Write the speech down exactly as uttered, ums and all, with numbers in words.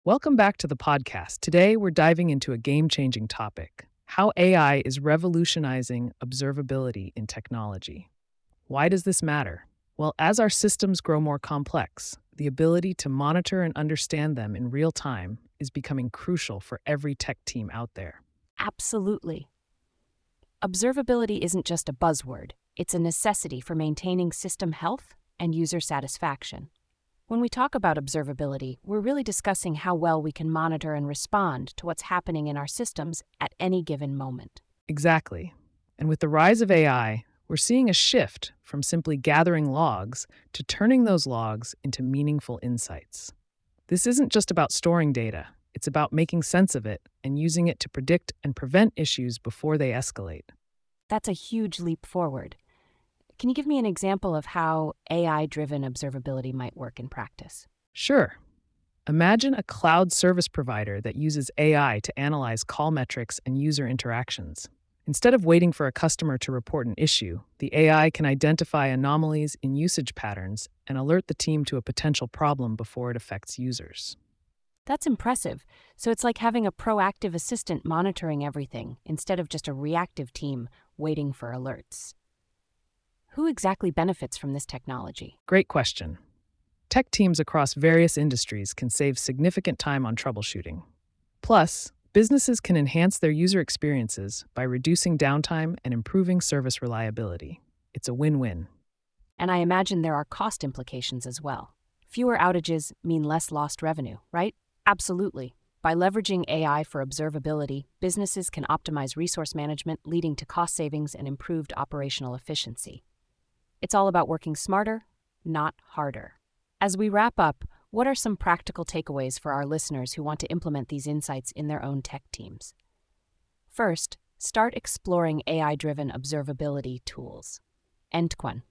Welcome back to the podcast. Today, we're diving into a game changing topic: how A I is revolutionizing observability in technology. Why does this matter? Well, as our systems grow more complex, the ability to monitor and understand them in real time is becoming crucial for every tech team out there. Absolutely. Observability isn't just a buzzword, it's a necessity for maintaining system health and user satisfaction. When we talk about observability, we're really discussing how well we can monitor and respond to what's happening in our systems at any given moment. Exactly. And with the rise of A I, we're seeing a shift from simply gathering logs to turning those logs into meaningful insights. This isn't just about storing data, it's about making sense of it and using it to predict and prevent issues before they escalate. That's a huge leap forward. Can you give me an example of how A I-driven observability might work in practice? Sure. Imagine a cloud service provider that uses A I to analyze call metrics and user interactions. Instead of waiting for a customer to report an issue, the A I can identify anomalies in usage patterns and alert the team to a potential problem before it affects users. That's impressive. So it's like having a proactive assistant monitoring everything instead of just a reactive team waiting for alerts. Who exactly benefits from this technology? Great question. Tech teams across various industries can save significant time on troubleshooting. Plus, businesses can enhance their user experiences by reducing downtime and improving service reliability. It's a win-win. And I imagine there are cost implications as well. Fewer outages mean less lost revenue, right? Absolutely. By leveraging A I for observability, businesses can optimize resource management, leading to cost savings and improved operational efficiency. It's all about working smarter, not harder. As we wrap up, what are some practical takeaways for our listeners who want to implement these insights in their own tech teams? First, start exploring A I-driven observability tools. Entquan,